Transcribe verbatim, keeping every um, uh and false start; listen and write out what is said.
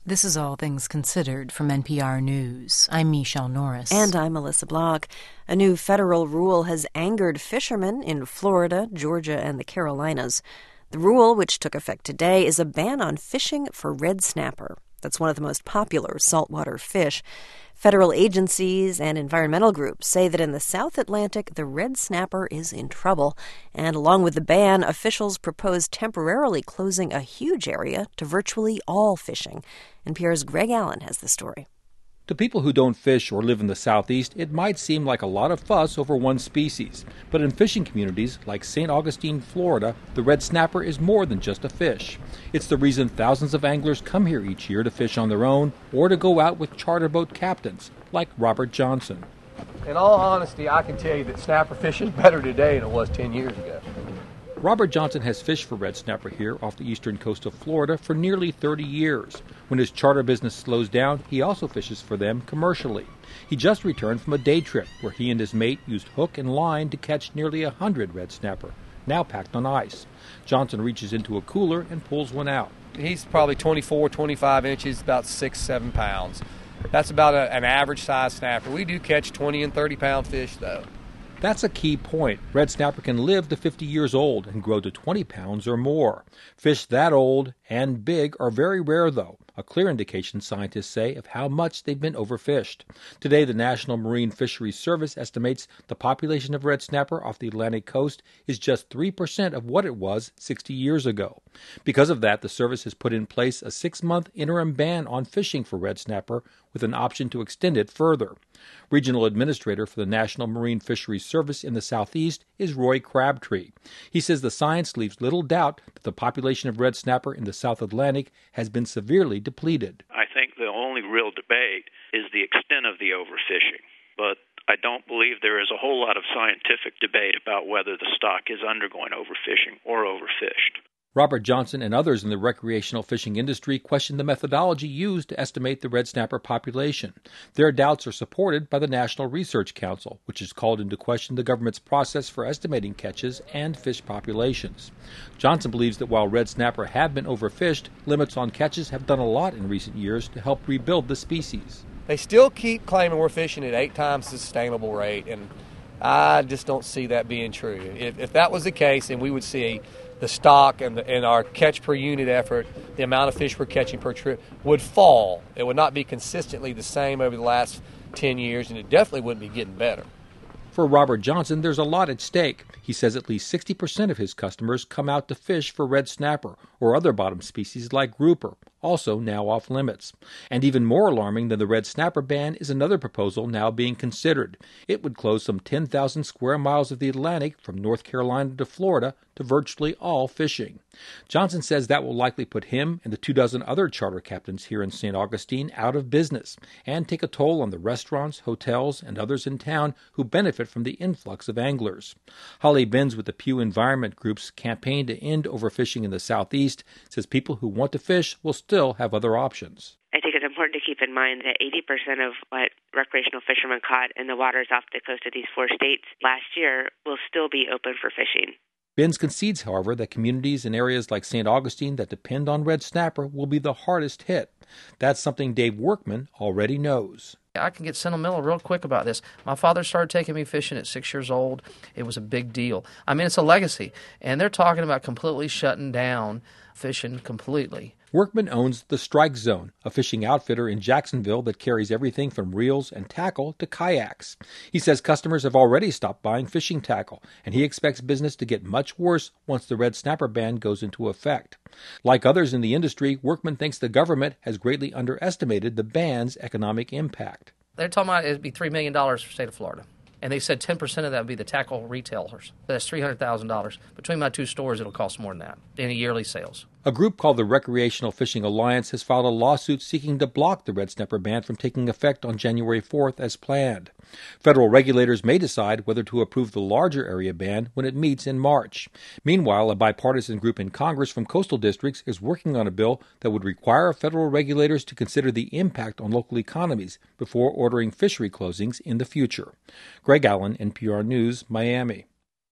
This is All Things Considered from N P R News. I'm Michelle Norris. And I'm Melissa Block. A new federal rule has angered fishermen in Florida, Georgia, and the Carolinas. The rule, which took effect today, is a ban on fishing for red snapper. That's one of the most popular saltwater fish. Federal agencies and environmental groups say that in the South Atlantic, the red snapper is in trouble. And along with the ban, officials propose temporarily closing a huge area to virtually all fishing. N P R's Greg Allen has the story. To people who don't fish or live in the Southeast, it might seem like a lot of fuss over one species. But in fishing communities like Saint Augustine, Florida, the red snapper is more than just a fish. It's the reason thousands of anglers come here each year to fish on their own or to go out with charter boat captains, like Robert Johnson. In all honesty, I can tell you that snapper fishing is better today than it was ten years ago. Robert Johnson has fished for red snapper here off the eastern coast of Florida for nearly thirty years. When his charter business slows down, he also fishes for them commercially. He just returned from a day trip where he and his mate used hook and line to catch nearly a hundred red snapper, now packed on ice. Johnson reaches into a cooler and pulls one out. He's probably twenty-four, twenty-five inches, about six, seven pounds. That's about a, an average size snapper. We do catch twenty and thirty pound fish, though. That's a key point. Red snapper can live to fifty years old and grow to twenty pounds or more. Fish that old and big are very rare, though, a clear indication, scientists say, of how much they've been overfished. Today, the National Marine Fisheries Service estimates the population of red snapper off the Atlantic coast is just three percent of what it was sixty years ago. Because of that, the service has put in place a six-month interim ban on fishing for red snapper with an option to extend it further. Regional Administrator for the National Marine Fisheries Service in the Southeast is Roy Crabtree. He says the science leaves little doubt that the population of red snapper in the South Atlantic has been severely depleted. I think the only real debate is the extent of the overfishing, but I don't believe there is a whole lot of scientific debate about whether the stock is undergoing overfishing or overfished. Robert Johnson and others in the recreational fishing industry question the methodology used to estimate the red snapper population. Their doubts are supported by the National Research Council, which has called into question the government's process for estimating catches and fish populations. Johnson believes that while red snapper have been overfished, limits on catches have done a lot in recent years to help rebuild the species. They still keep claiming we're fishing at eight times the sustainable rate, and I just don't see that being true. If, if that was the case, then we would see the stock and, the, and our catch per unit effort, the amount of fish we're catching per trip, would fall. It would not be consistently the same over the last ten years, and it definitely wouldn't be getting better. For Robert Johnson, there's a lot at stake. He says at least sixty percent of his customers come out to fish for red snapper or other bottom species like grouper, also now off limits. And even more alarming than the red snapper ban is another proposal now being considered. It would close some ten thousand square miles of the Atlantic from North Carolina to Florida to virtually all fishing. Johnson says that will likely put him and the two dozen other charter captains here in Saint Augustine out of business and take a toll on the restaurants, hotels, and others in town who benefit from the influx of anglers. Holly Benz with the Pew Environment Group's campaign to end overfishing in the Southeast says people who want to fish will still have other options. I think it's important to keep in mind that eighty percent of what recreational fishermen caught in the waters off the coast of these four states last year will still be open for fishing. Benz concedes, however, that communities in areas like Saint Augustine that depend on red snapper will be the hardest hit. That's something Dave Workman already knows. I can get sentimental real quick about this. My father started taking me fishing at six years old. It was a big deal. I mean, it's a legacy. And they're talking about completely shutting down fishing completely. Workman owns the Strike Zone, a fishing outfitter in Jacksonville that carries everything from reels and tackle to kayaks. He says customers have already stopped buying fishing tackle, and he expects business to get much worse once the red snapper ban goes into effect. Like others in the industry, Workman thinks the government has greatly underestimated the ban's economic impact. They're talking about it would be three million dollars for the state of Florida. And they said ten percent of that would be the tackle retailers. That's three hundred thousand dollars. Between my two stores, it'll cost more than that in yearly sales. A group called the Recreational Fishing Alliance has filed a lawsuit seeking to block the red snapper ban from taking effect on January fourth as planned. Federal regulators may decide whether to approve the larger area ban when it meets in March. Meanwhile, a bipartisan group in Congress from coastal districts is working on a bill that would require federal regulators to consider the impact on local economies before ordering fishery closings in the future. Greg Allen, N P R News, Miami.